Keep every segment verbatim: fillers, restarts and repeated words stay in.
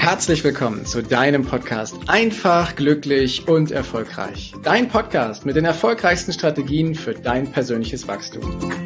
Herzlich willkommen zu deinem Podcast Einfach, glücklich und erfolgreich. Dein Podcast mit den erfolgreichsten Strategien für dein persönliches Wachstum.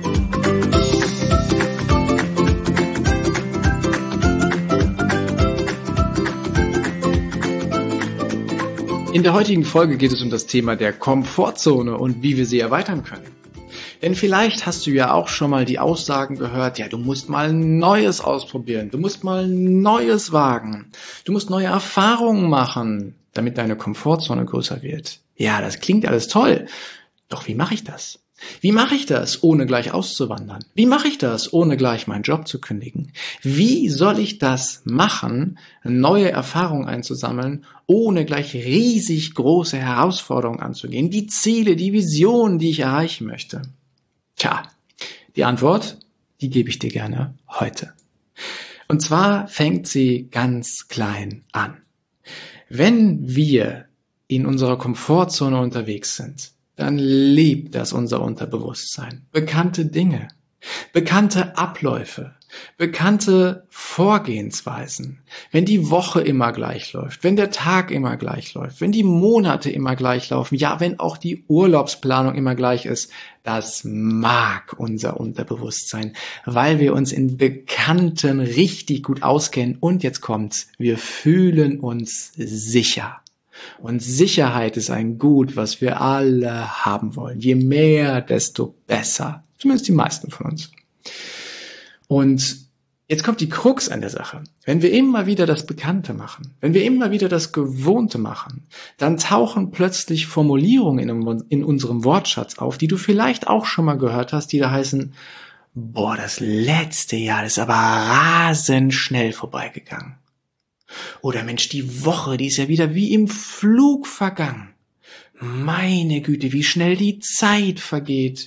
In der heutigen Folge geht es um das Thema der Komfortzone und wie wir sie erweitern können. Denn vielleicht hast du ja auch schon mal die Aussagen gehört, ja, du musst mal Neues ausprobieren, du musst mal Neues wagen, du musst neue Erfahrungen machen, damit deine Komfortzone größer wird. Ja, das klingt alles toll, doch wie mache ich das? Wie mache ich das, ohne gleich auszuwandern? Wie mache ich das, ohne gleich meinen Job zu kündigen? Wie soll ich das machen, neue Erfahrungen einzusammeln, ohne gleich riesig große Herausforderungen anzugehen? Die Ziele, die Visionen, die ich erreichen möchte. Tja, die Antwort, die gebe ich dir gerne heute. Und zwar fängt sie ganz klein an. Wenn wir in unserer Komfortzone unterwegs sind, dann liebt das unser Unterbewusstsein. Bekannte Dinge, bekannte Abläufe, bekannte Vorgehensweisen. Wenn die Woche immer gleich läuft, wenn der Tag immer gleich läuft, wenn die Monate immer gleich laufen, ja, wenn auch die Urlaubsplanung immer gleich ist, das mag unser Unterbewusstsein, weil wir uns in Bekannten richtig gut auskennen. Und jetzt kommt's, wir fühlen uns sicher. Und Sicherheit ist ein Gut, was wir alle haben wollen. Je mehr, desto besser. Zumindest die meisten von uns. Und jetzt kommt die Krux an der Sache. Wenn wir immer wieder das Bekannte machen, wenn wir immer wieder das Gewohnte machen, dann tauchen plötzlich Formulierungen in, in unserem Wortschatz auf, die du vielleicht auch schon mal gehört hast, die da heißen, boah, das letzte Jahr ist aber rasend schnell vorbeigegangen. Oder Mensch, die Woche, die ist ja wieder wie im Flug vergangen. Meine Güte, wie schnell die Zeit vergeht.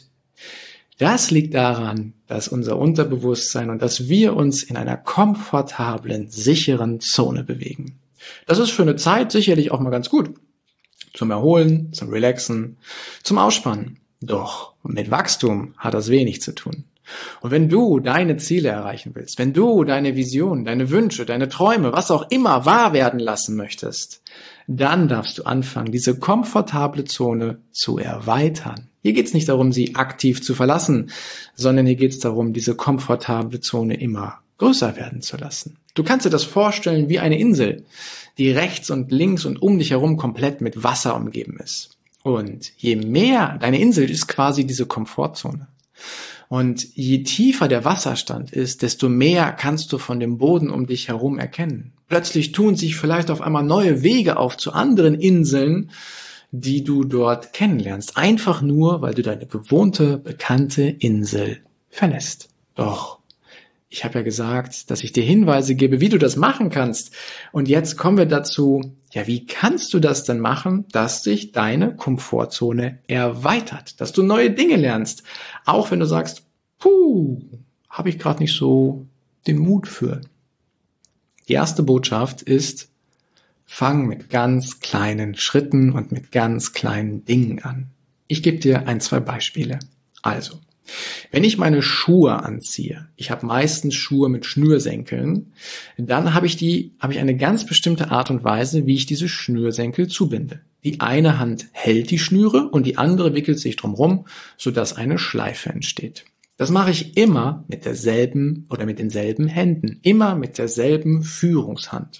Das liegt daran, dass unser Unterbewusstsein und dass wir uns in einer komfortablen, sicheren Zone bewegen. Das ist für eine Zeit sicherlich auch mal ganz gut. Zum Erholen, zum Relaxen, zum Ausspannen. Doch mit Wachstum hat das wenig zu tun. Und wenn du deine Ziele erreichen willst, wenn du deine Visionen, deine Wünsche, deine Träume, was auch immer wahr werden lassen möchtest, dann darfst du anfangen, diese komfortable Zone zu erweitern. Hier geht es nicht darum, sie aktiv zu verlassen, sondern hier geht es darum, diese komfortable Zone immer größer werden zu lassen. Du kannst dir das vorstellen wie eine Insel, die rechts und links und um dich herum komplett mit Wasser umgeben ist. Und je mehr, deine Insel ist quasi diese Komfortzone. Und je tiefer der Wasserstand ist, desto mehr kannst du von dem Boden um dich herum erkennen. Plötzlich tun sich vielleicht auf einmal neue Wege auf zu anderen Inseln, die du dort kennenlernst. Einfach nur, weil du deine gewohnte, bekannte Insel verlässt. Doch, ich habe ja gesagt, dass ich dir Hinweise gebe, wie du das machen kannst. Und jetzt kommen wir dazu, ja, wie kannst du das denn machen, dass sich deine Komfortzone erweitert, dass du neue Dinge lernst, auch wenn du sagst, puh, habe ich gerade nicht so den Mut für. Die erste Botschaft ist, fang mit ganz kleinen Schritten und mit ganz kleinen Dingen an. Ich gebe dir ein, zwei Beispiele. Also, wenn ich meine Schuhe anziehe, ich habe meistens Schuhe mit Schnürsenkeln, dann habe ich die, habe ich eine ganz bestimmte Art und Weise, wie ich diese Schnürsenkel zubinde. Die eine Hand hält die Schnüre und die andere wickelt sich drumherum, sodass eine Schleife entsteht. Das mache ich immer mit derselben oder mit denselben Händen, immer mit derselben Führungshand.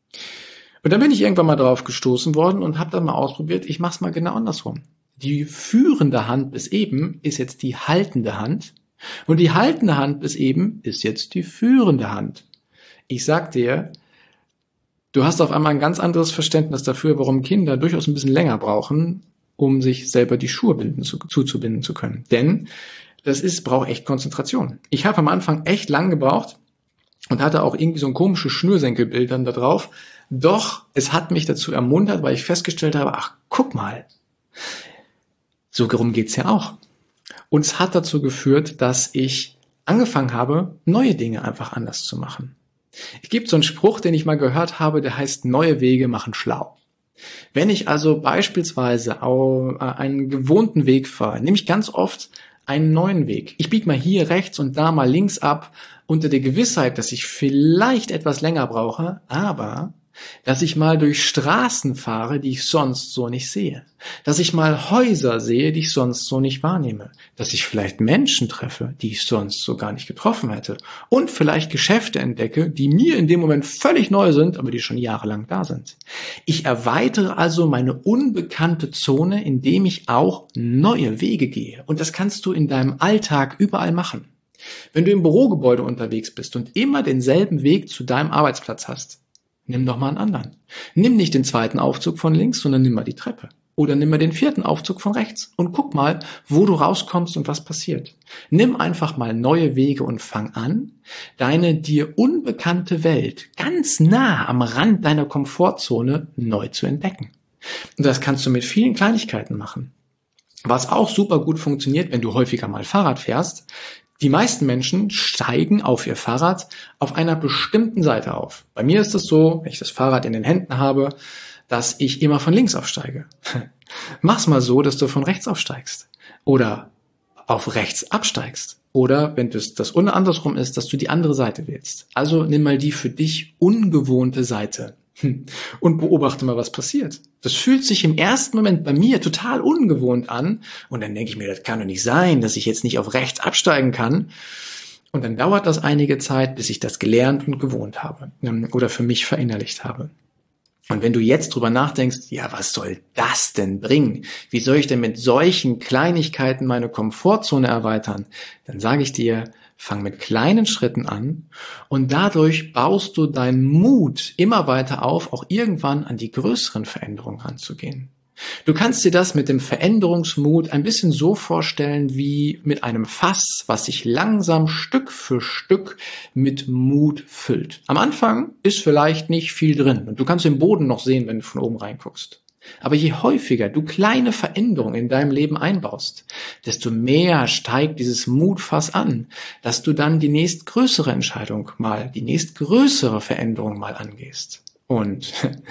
Und dann bin ich irgendwann mal drauf gestoßen worden und habe dann mal ausprobiert, ich mache es mal genau andersrum. Die führende Hand bis eben ist jetzt die haltende Hand und die haltende Hand bis eben ist jetzt die führende Hand. Ich sag dir, du hast auf einmal ein ganz anderes Verständnis dafür, warum Kinder durchaus ein bisschen länger brauchen, um sich selber die Schuhe binden, zu, zuzubinden zu können. Denn das ist, braucht echt Konzentration. Ich habe am Anfang echt lang gebraucht und hatte auch irgendwie so ein komisches Schnürsenkelbild dann da drauf. Doch es hat mich dazu ermuntert, weil ich festgestellt habe, ach, guck mal, so rum geht's ja auch. Und es hat dazu geführt, dass ich angefangen habe, neue Dinge einfach anders zu machen. Es gibt so einen Spruch, den ich mal gehört habe, der heißt, neue Wege machen schlau. Wenn ich also beispielsweise einen gewohnten Weg fahre, nehme ich ganz oft einen neuen Weg. Ich biege mal hier rechts und da mal links ab, unter der Gewissheit, dass ich vielleicht etwas länger brauche, aber dass ich mal durch Straßen fahre, die ich sonst so nicht sehe, dass ich mal Häuser sehe, die ich sonst so nicht wahrnehme, dass ich vielleicht Menschen treffe, die ich sonst so gar nicht getroffen hätte und vielleicht Geschäfte entdecke, die mir in dem Moment völlig neu sind, aber die schon jahrelang da sind. Ich erweitere also meine unbekannte Zone, indem ich auch neue Wege gehe, und das kannst du in deinem Alltag überall machen. Wenn du im Bürogebäude unterwegs bist und immer denselben Weg zu deinem Arbeitsplatz hast, nimm doch mal einen anderen. Nimm nicht den zweiten Aufzug von links, sondern nimm mal die Treppe. Oder nimm mal den vierten Aufzug von rechts und guck mal, wo du rauskommst und was passiert. Nimm einfach mal neue Wege und fang an, deine dir unbekannte Welt ganz nah am Rand deiner Komfortzone neu zu entdecken. Und das kannst du mit vielen Kleinigkeiten machen. Was auch super gut funktioniert, wenn du häufiger mal Fahrrad fährst: die meisten Menschen steigen auf ihr Fahrrad auf einer bestimmten Seite auf. Bei mir ist es so, wenn ich das Fahrrad in den Händen habe, dass ich immer von links aufsteige. Mach's mal so, dass du von rechts aufsteigst oder auf rechts absteigst. Oder wenn das, das andersrum ist, dass du die andere Seite wählst. Also nimm mal die für dich ungewohnte Seite und beobachte mal, was passiert. Das fühlt sich im ersten Moment bei mir total ungewohnt an. Und dann denke ich mir, das kann doch nicht sein, dass ich jetzt nicht auf rechts absteigen kann. Und dann dauert das einige Zeit, bis ich das gelernt und gewohnt habe oder für mich verinnerlicht habe. Und wenn du jetzt drüber nachdenkst, ja, was soll das denn bringen? Wie soll ich denn mit solchen Kleinigkeiten meine Komfortzone erweitern? Dann sage ich dir, fang mit kleinen Schritten an und dadurch baust du deinen Mut immer weiter auf, auch irgendwann an die größeren Veränderungen ranzugehen. Du kannst dir das mit dem Veränderungsmut ein bisschen so vorstellen wie mit einem Fass, was sich langsam Stück für Stück mit Mut füllt. Am Anfang ist vielleicht nicht viel drin und du kannst den Boden noch sehen, wenn du von oben reinguckst. Aber je häufiger du kleine Veränderungen in deinem Leben einbaust, desto mehr steigt dieses Mutfass an, dass du dann die nächstgrößere Entscheidung mal, die nächstgrößere Veränderung mal angehst. Und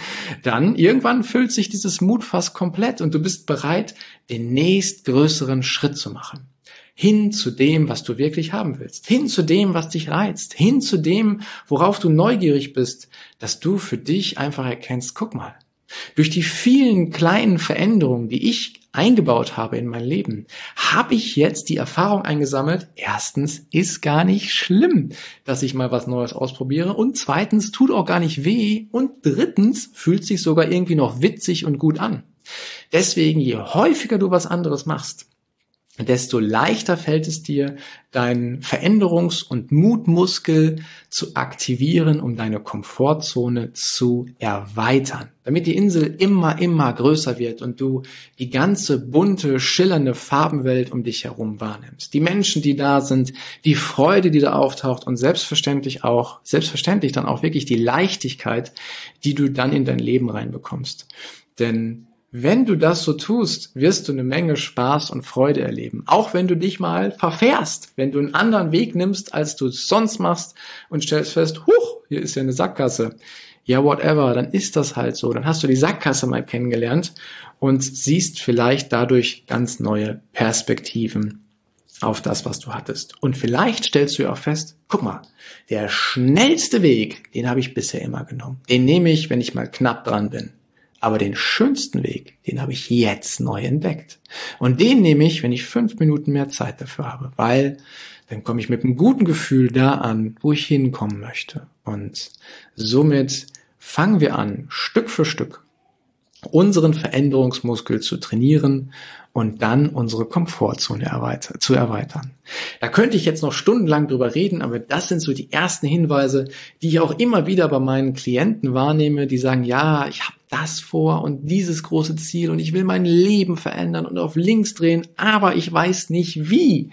dann irgendwann füllt sich dieses Mutfass komplett und du bist bereit, den nächstgrößeren Schritt zu machen. Hin zu dem, was du wirklich haben willst. Hin zu dem, was dich reizt. Hin zu dem, worauf du neugierig bist, dass du für dich einfach erkennst, guck mal, durch die vielen kleinen Veränderungen, die ich eingebaut habe in mein Leben, habe ich jetzt die Erfahrung eingesammelt, erstens, ist gar nicht schlimm, dass ich mal was Neues ausprobiere, und zweitens, tut auch gar nicht weh, und drittens, fühlt sich sogar irgendwie noch witzig und gut an. Deswegen, je häufiger du was anderes machst, desto leichter fällt es dir, deinen Veränderungs- und Mutmuskel zu aktivieren, um deine Komfortzone zu erweitern. Damit die Insel immer, immer größer wird und du die ganze bunte, schillernde Farbenwelt um dich herum wahrnimmst. Die Menschen, die da sind, die Freude, die da auftaucht und selbstverständlich auch, selbstverständlich dann auch wirklich die Leichtigkeit, die du dann in dein Leben reinbekommst. Denn wenn du das so tust, wirst du eine Menge Spaß und Freude erleben. Auch wenn du dich mal verfährst, wenn du einen anderen Weg nimmst, als du es sonst machst und stellst fest, huch, hier ist ja eine Sackgasse. Ja, whatever, dann ist das halt so. Dann hast du die Sackgasse mal kennengelernt und siehst vielleicht dadurch ganz neue Perspektiven auf das, was du hattest. Und vielleicht stellst du ja auch fest, guck mal, der schnellste Weg, den habe ich bisher immer genommen. Den nehme ich, wenn ich mal knapp dran bin. Aber den schönsten Weg, den habe ich jetzt neu entdeckt. Und den nehme ich, wenn ich fünf Minuten mehr Zeit dafür habe, weil dann komme ich mit einem guten Gefühl da an, wo ich hinkommen möchte. Und somit fangen wir an, Stück für Stück unseren Veränderungsmuskel zu trainieren und dann unsere Komfortzone erweitern, zu erweitern. Da könnte ich jetzt noch stundenlang drüber reden, aber das sind so die ersten Hinweise, die ich auch immer wieder bei meinen Klienten wahrnehme, die sagen, ja, ich habe das vor und dieses große Ziel und ich will mein Leben verändern und auf links drehen, aber ich weiß nicht wie.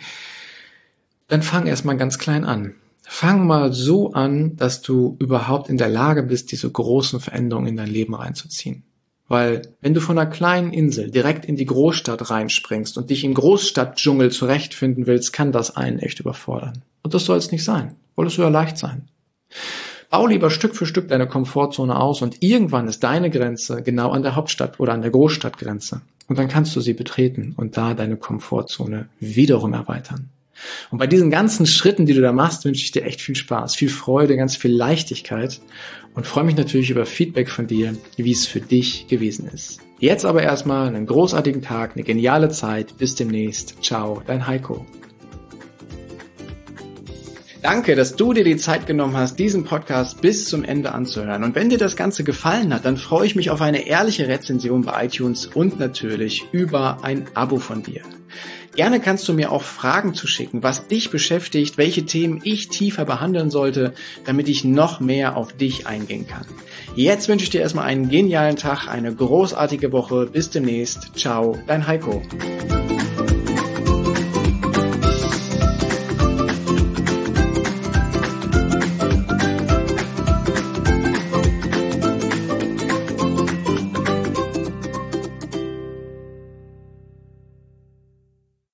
Dann fang erstmal ganz klein an. Fang mal so an, dass du überhaupt in der Lage bist, diese großen Veränderungen in dein Leben reinzuziehen. Weil wenn du von einer kleinen Insel direkt in die Großstadt reinspringst und dich im Großstadtdschungel zurechtfinden willst, kann das einen echt überfordern. Und das soll es nicht sein. Soll es sogar leicht sein. Bau lieber Stück für Stück deine Komfortzone aus und irgendwann ist deine Grenze genau an der Hauptstadt oder an der Großstadtgrenze. Und dann kannst du sie betreten und da deine Komfortzone wiederum erweitern. Und bei diesen ganzen Schritten, die du da machst, wünsche ich dir echt viel Spaß, viel Freude, ganz viel Leichtigkeit und freue mich natürlich über Feedback von dir, wie es für dich gewesen ist. Jetzt aber erstmal einen großartigen Tag, eine geniale Zeit. Bis demnächst. Ciao, dein Heiko. Danke, dass du dir die Zeit genommen hast, diesen Podcast bis zum Ende anzuhören. Und wenn dir das Ganze gefallen hat, dann freue ich mich auf eine ehrliche Rezension bei iTunes und natürlich über ein Abo von dir. Gerne kannst du mir auch Fragen zuschicken, was dich beschäftigt, welche Themen ich tiefer behandeln sollte, damit ich noch mehr auf dich eingehen kann. Jetzt wünsche ich dir erstmal einen genialen Tag, eine großartige Woche. Bis demnächst. Ciao, dein Heiko.